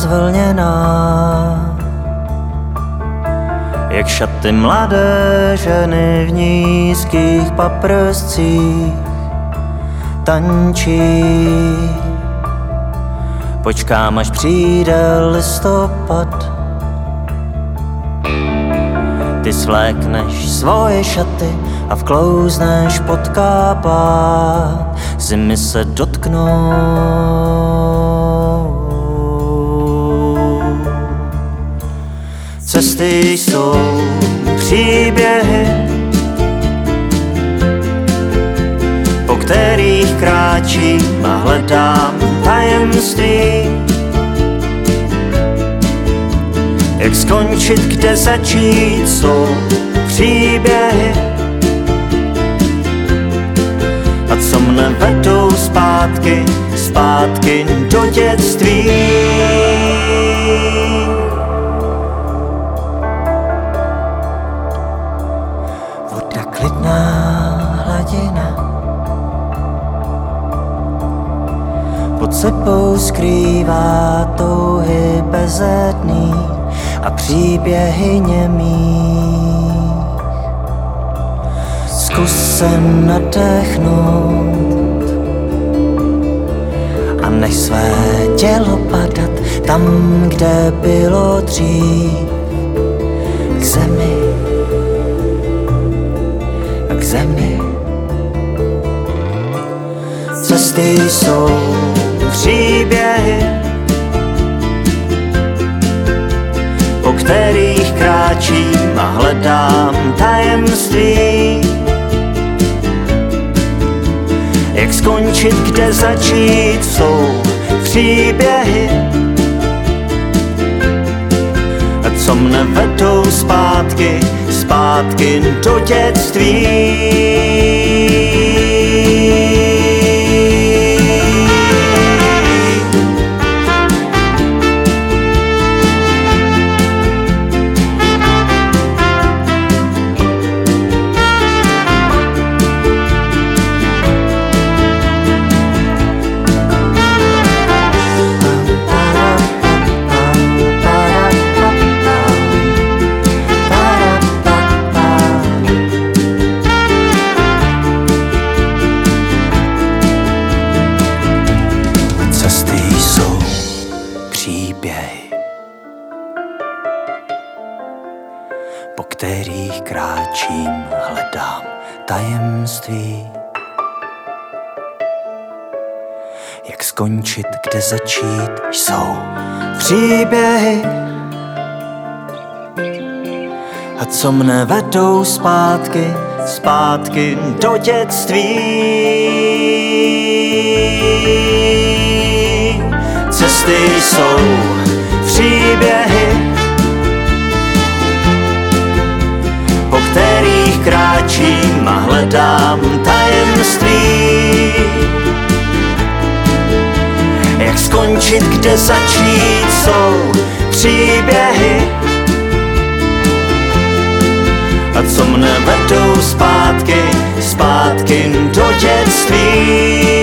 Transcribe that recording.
zvlněná, jak šaty mladé ženy v nízkých paprscích tančí. Počkám, až přijde listopad, ty svlékneš svoje šaty a vklouzneš pod kápát, zimy se dotknou. Cesty jsou příběhy, po kterých kráčím a hledám tajemství. Jak skončit, kde začít, jsou příběhy, a co mne vedou zpátky, zpátky do dětství. Voda klidná, hladina, pod sebou skrývá touhy bezedný a příběhy němých. Zkus se nadechnout a nech své tělo padat tam, kde bylo dřív, k zemi, k zemi. Cesty jsou příběhy, po kterých kráčím a hledám tajemství. Jak skončit, kde začít, jsou příběhy, a co mne vedou zpátky, zpátky do dětství. Po kterých kráčím, hledám tajemství. Jak skončit, kde začít, jsou příběhy, a co mne vedou zpátky, zpátky do dětství. Cesty jsou příběhy, po kterých kráčím a hledám tajemství. Jak skončit, kde začít, jsou příběhy, a co mne vedou zpátky, zpátky do dětství.